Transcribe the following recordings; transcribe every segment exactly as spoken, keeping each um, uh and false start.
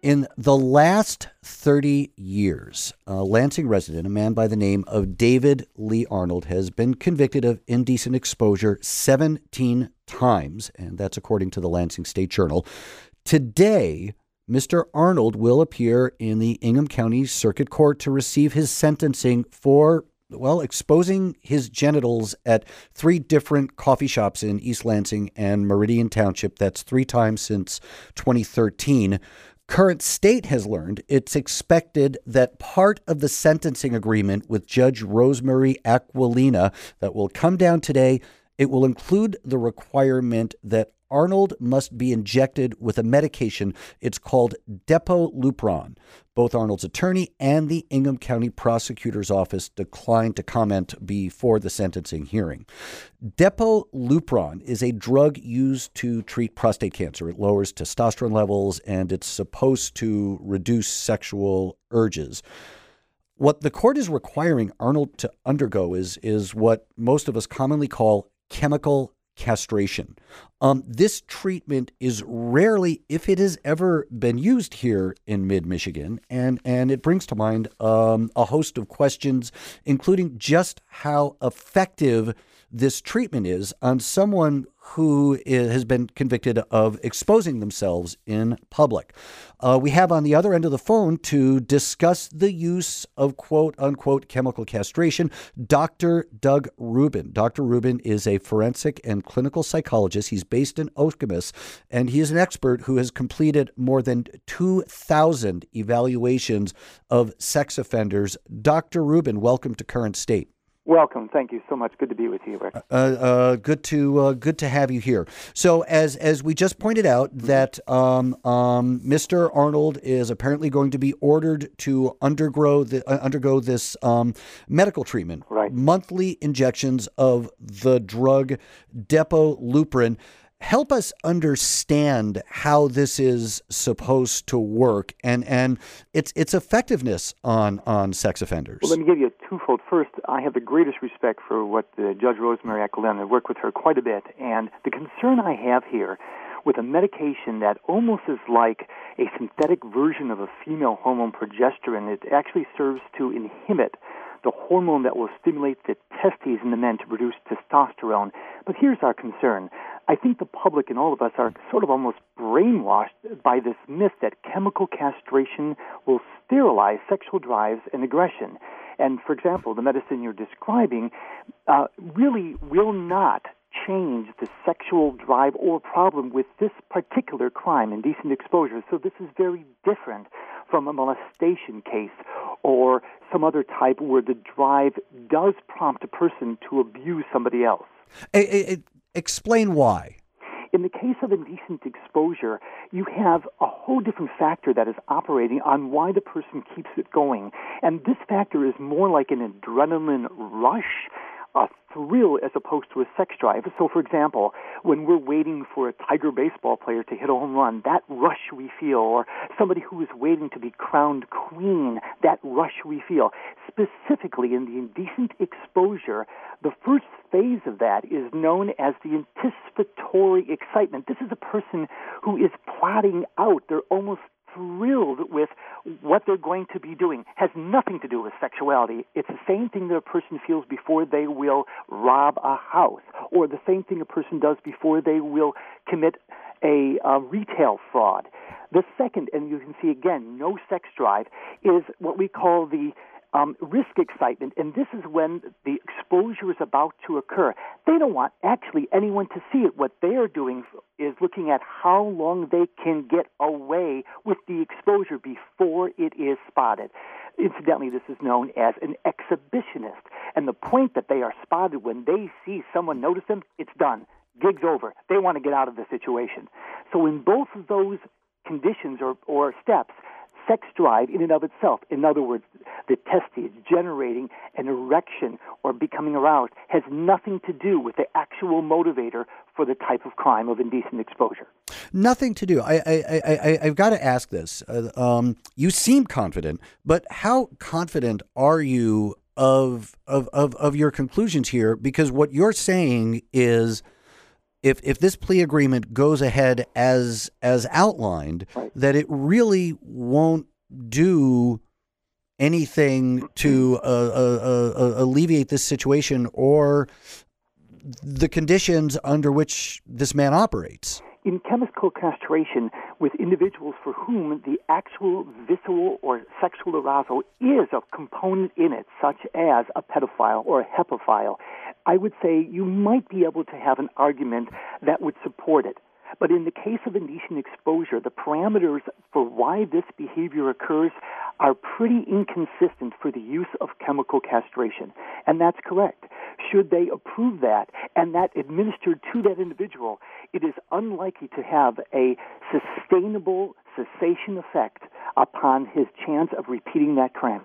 In the last thirty years, a Lansing resident, a man by the name of David Lee Arnold, has been convicted of indecent exposure seventeen times, and that's according to the Lansing State Journal. Today, Mister Arnold will appear in the Ingham County Circuit Court to receive his sentencing for, well, exposing his genitals at three different coffee shops in East Lansing and Meridian Township. That's three times since twenty thirteen. Current State has learned it's expected that part of the sentencing agreement with Judge Rosemary Aquilina that will come down today, it will include the requirement that Arnold must be injected with a medication. It's called Depo-Lupron. Both Arnold's attorney and the Ingham County Prosecutor's Office declined to comment before the sentencing hearing. Depo-Lupron is a drug used to treat prostate cancer. It lowers testosterone levels, and it's supposed to reduce sexual urges. What the court is requiring Arnold to undergo is, is what most of us commonly call chemical castration. Um, this treatment is rarely, if it has ever been used here in mid-Michigan, and, and it brings to mind um, a host of questions, including just how effective this treatment is on someone who is, has been convicted of exposing themselves in public. Uh, we have on the other end of the phone to discuss the use of quote-unquote chemical castration, Doctor Doug Rubin. Doctor Rubin is a forensic and clinical psychologist. He's based in Okemos, and he is an expert who has completed more than two thousand evaluations of sex offenders. Doctor Rubin, welcome to Current State. Welcome. Thank you so much. Good to be with you, Rick. Uh, uh, good to uh, good to have you here. So, as as we just pointed out, that um, um, Mister Arnold is apparently going to be ordered to undergo the uh, undergo this um, medical treatment, right? Monthly injections of the drug Depo-Lupron. Help us understand how this is supposed to work and, and its its effectiveness on, on sex offenders. Well, let me give you a twofold. First, I have the greatest respect for what the Judge Rosemary Aquilina. I work with her quite a bit, and the concern I have here with a medication that almost is like a synthetic version of a female hormone, progesterone, it actually serves to inhibit the hormone that will stimulate the testes in the men to produce testosterone. But here's our concern. I think the public and all of us are sort of almost brainwashed by this myth that chemical castration will sterilize sexual drives and aggression. And, for example, the medicine you're describing uh, really will not change the sexual drive or problem with this particular crime, indecent exposure. So this is very different from a molestation case or some other type where the drive does prompt a person to abuse somebody else. It, it, explain why. In the case of indecent exposure, you have a whole different factor that is operating on why the person keeps it going. And this factor is more like an adrenaline rush, a thrill as opposed to a sex drive. So, for example, when we're waiting for a Tiger baseball player to hit a home run, that rush we feel, or somebody who is waiting to be crowned queen, that rush we feel. Specifically, in the indecent exposure, the first phase of that is known as the anticipatory excitement. This is a person who is plotting out. They're almost thrilled with what they're going to be doing. Has nothing to do with sexuality. It's the same thing that a person feels before they will rob a house, or the same thing a person does before they will commit a, a retail fraud. The second, and you can see again, no sex drive, is what we call the Um, risk excitement, and this is when the exposure is about to occur. They don't want actually anyone to see it. What they are doing is looking at how long they can get away with the exposure before it is spotted. Incidentally, this is known as an exhibitionist, and the point that they are spotted, when they see someone notice them, it's done. Gig's over. They want to get out of the situation. So in both of those conditions or, or steps, sex drive in and of itself, in other words, the testes generating an erection or becoming aroused, has nothing to do with the actual motivator for the type of crime of indecent exposure. Nothing to do. I, I, I, I've got to ask this. Uh, um, you seem confident, but how confident are you of, of, of, of your conclusions here? Because what you're saying is if if this plea agreement goes ahead as as outlined, right. that it really won't do anything to uh, uh, uh, alleviate this situation or the conditions under which this man operates. In chemical castration, with individuals for whom the actual visceral or sexual arousal is a component in it, such as a pedophile or a hepophile, I would say you might be able to have an argument that would support it. But in the case of indecent exposure, the parameters for why this behavior occurs are pretty inconsistent for the use of chemical castration. And that's correct. Should they approve that and that administered to that individual, it is unlikely to have a sustainable cessation effect upon his chance of repeating that crime.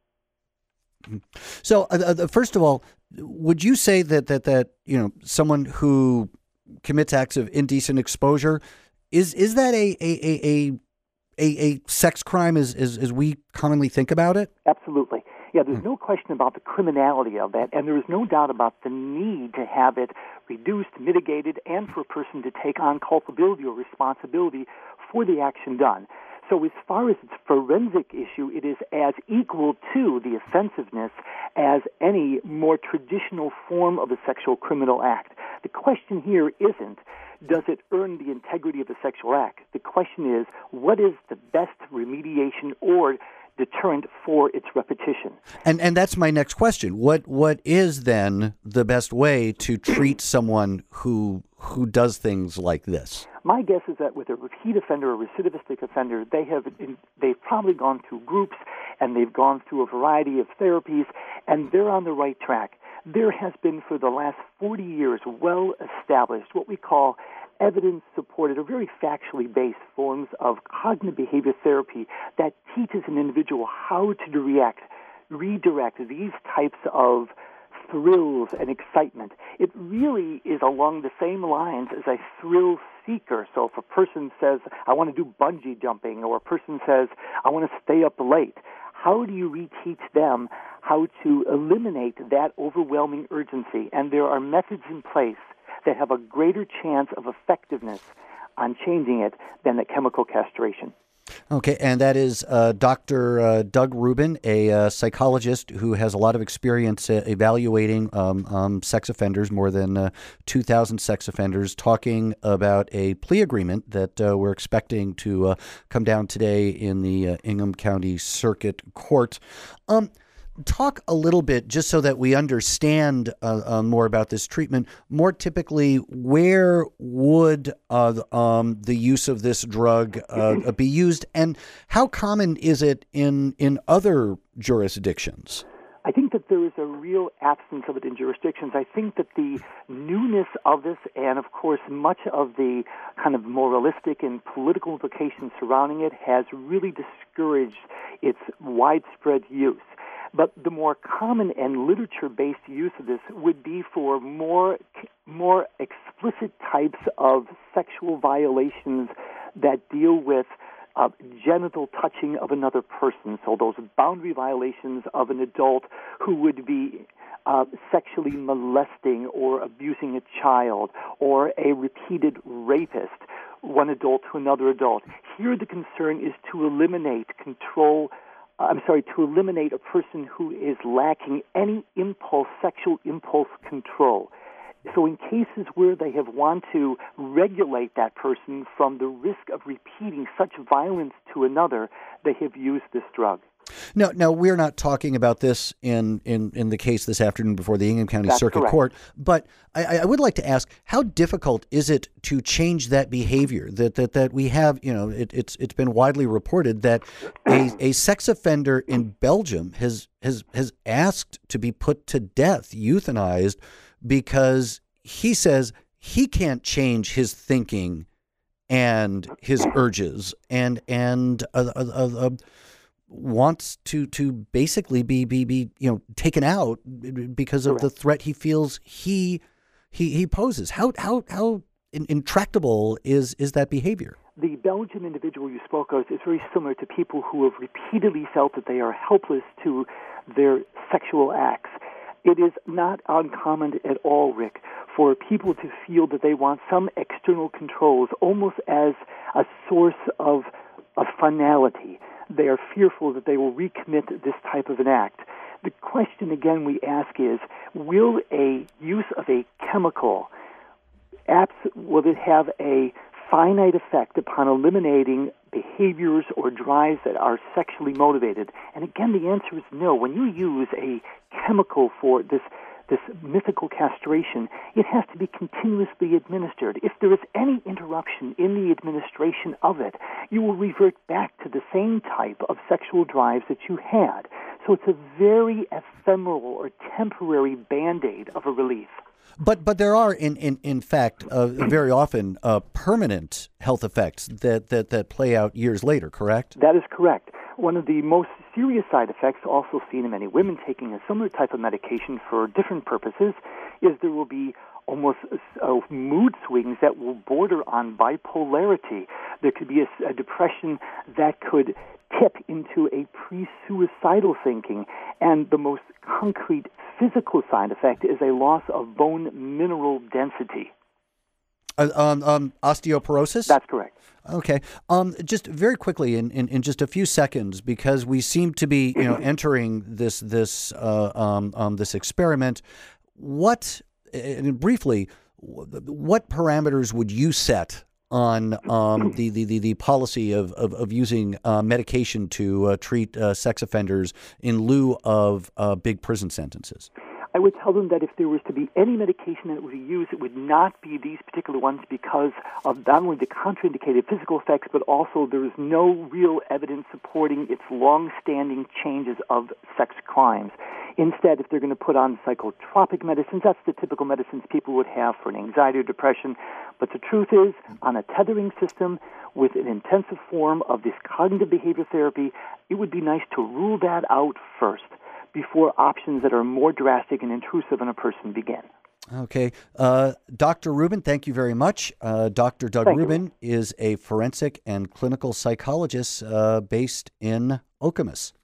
So, uh, first of all, would you say that, that, that you know, someone who commits acts of indecent exposure, is is that a a a a, a sex crime as, as as we commonly think about it? Absolutely. Yeah, there's no question about the criminality of that, and there is no doubt about the need to have it reduced, mitigated, and for a person to take on culpability or responsibility for the action done. So as far as its forensic issue, it is as equal to the offensiveness as any more traditional form of a sexual criminal act. The question here isn't, does it earn the integrity of the sexual act? The question is, what is the best remediation or deterrent for its repetition? And and that's my next question. What what is then the best way to treat someone who who does things like this? My guess is that with a repeat offender or recidivistic offender, they have they've probably gone through groups and they've gone through a variety of therapies, and they're on the right track. There has been for the last forty years well established what we call evidence-supported or very factually based forms of cognitive behavior therapy that teaches an individual how to react, redirect these types of thrills and excitement. It really is along the same lines as a thrill seeker. So if a person says, I want to do bungee jumping, or a person says, I want to stay up late, how do you reteach them how to eliminate that overwhelming urgency? And there are methods in place that have a greater chance of effectiveness on changing it than the chemical castration. Okay, and that is uh, Doctor Uh, Doug Rubin, a uh, psychologist who has a lot of experience uh, evaluating um, um, sex offenders, more than uh, two thousand sex offenders, talking about a plea agreement that uh, we're expecting to uh, come down today in the uh, Ingham County Circuit Court. Um, Talk a little bit, just so that we understand uh, uh, more about this treatment. More typically, where would uh, um, the use of this drug uh, be used, and how common is it in, in other jurisdictions? I think that there is a real absence of it in jurisdictions. I think that the newness of this and, of course, much of the kind of moralistic and political implications surrounding it has really discouraged its widespread use. But the more common and literature-based use of this would be for more more explicit types of sexual violations that deal with uh, genital touching of another person. So those boundary violations of an adult who would be uh, sexually molesting or abusing a child, or a repeated rapist, one adult to another adult. Here the concern is to eliminate control I'm sorry, to eliminate a person who is lacking any impulse, sexual impulse control. So in cases where they have wanted to regulate that person from the risk of repeating such violence to another, they have used this drug. No, no, we're not talking about this in, in, in the case this afternoon before the Ingham County That's Circuit correct. Court. But I, I would like to ask, how difficult is it to change that behavior? That that, that we have, you know, it, it's it's been widely reported that a, a sex offender in Belgium has has has asked to be put to death, euthanized, because he says he can't change his thinking and his urges and and uh, uh, uh, uh, wants to to basically be be be you know taken out because of Correct. the threat he feels he he he poses. How how how intractable is is that behavior? The Belgian individual you spoke of is very similar to people who have repeatedly felt that they are helpless to their sexual acts. It is not uncommon at all, Rick, for people to feel that they want some external controls, almost as a source of, of finality. They are fearful that they will recommit this type of an act. The question, again, we ask is, will a use of a chemical, abs- will it have a finite effect upon eliminating behaviors or drives that are sexually motivated? And again, the answer is no. When you use a chemical for this this mythical castration, it has to be continuously administered. If there is any interruption in the administration of it, you will revert back to the same type of sexual drives that you had. So it's a very ephemeral or temporary Band-Aid of a relief. But but there are, in, in, in fact, uh, very often uh, permanent health effects that, that, that play out years later, correct? That is correct. One of the most serious side effects also seen in many women taking a similar type of medication for different purposes is there will be almost uh, mood swings that will border on bipolarity. There could be a, a depression that could tip into a pre-suicidal thinking. And the most concrete physical side effect is a loss of bone mineral density. Uh, um, um, osteoporosis? That's correct. Okay. Um, just very quickly, in, in, in just a few seconds, because we seem to be, you know, entering this this uh, um, um, this experiment. What, and briefly, what parameters would you set on um, the, the, the, the policy of, of, of using uh, medication to uh, treat uh, sex offenders in lieu of uh, big prison sentences? I would tell them that if there was to be any medication that would be used, it would not be these particular ones because of not only the contraindicated physical effects, but also there is no real evidence supporting its long-standing changes of sex crimes. Instead, if they're going to put on psychotropic medicines, that's the typical medicines people would have for an anxiety or depression. But the truth is, on a tethering system with an intensive form of this cognitive behavior therapy, it would be nice to rule that out first before options that are more drastic and intrusive on a person begin. Okay. Uh, Doctor Rubin, thank you very much. Uh, Doctor Doug Thank Rubin you. is a forensic and clinical psychologist uh, based in Okemos.